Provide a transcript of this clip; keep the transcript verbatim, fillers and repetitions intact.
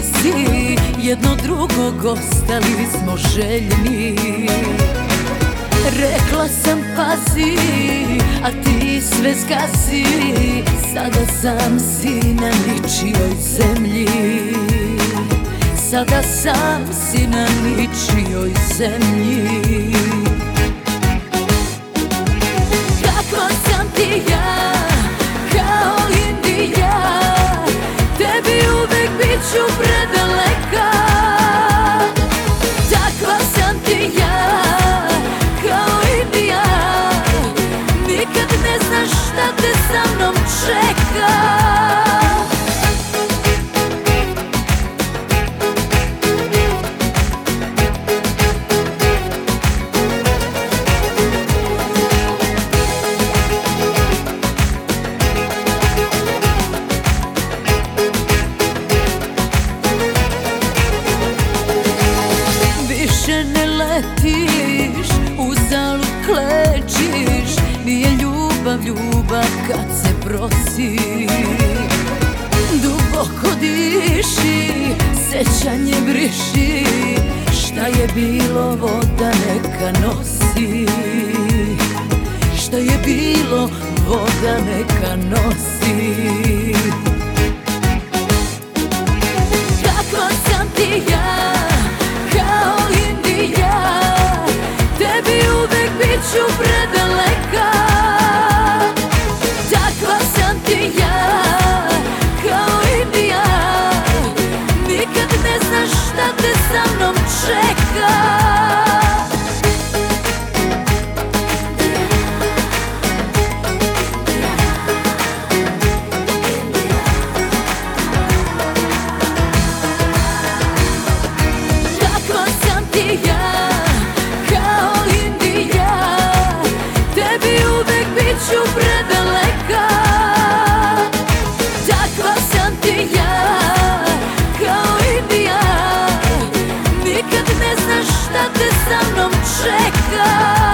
si, jedno drugog ostali smo željni. Rekla sam pazi, a ti sve zgasi, sada sam si na ničijoj zemlji. Sada sam si na ničijoj zemlji. Kakva sam ti ja, kao Indija, tebi uvek bit ću predaleka. Takva sam ti ja, kao Indija, nikad ne znaš šta te sa mnom čeka. Više ne letiš, uzalud klečiš, nije ljubav ljubav kad se prosi. Duboko diši, sećanje briši, šta je bilo voda neka nosi. Šta je bilo voda neka nosi. Kakva sam ti ja, kao Indija, tebi uvek bit ću predaleka. Takva sam ti ja, kao Indija, nikad ne znaš šta te sa mnom čeka. Ja, kao Indija, tebi uvek bit ću predaleka. Takva sam ti ja, kao Indija, nikad ne znaš šta te sa mnom čeka.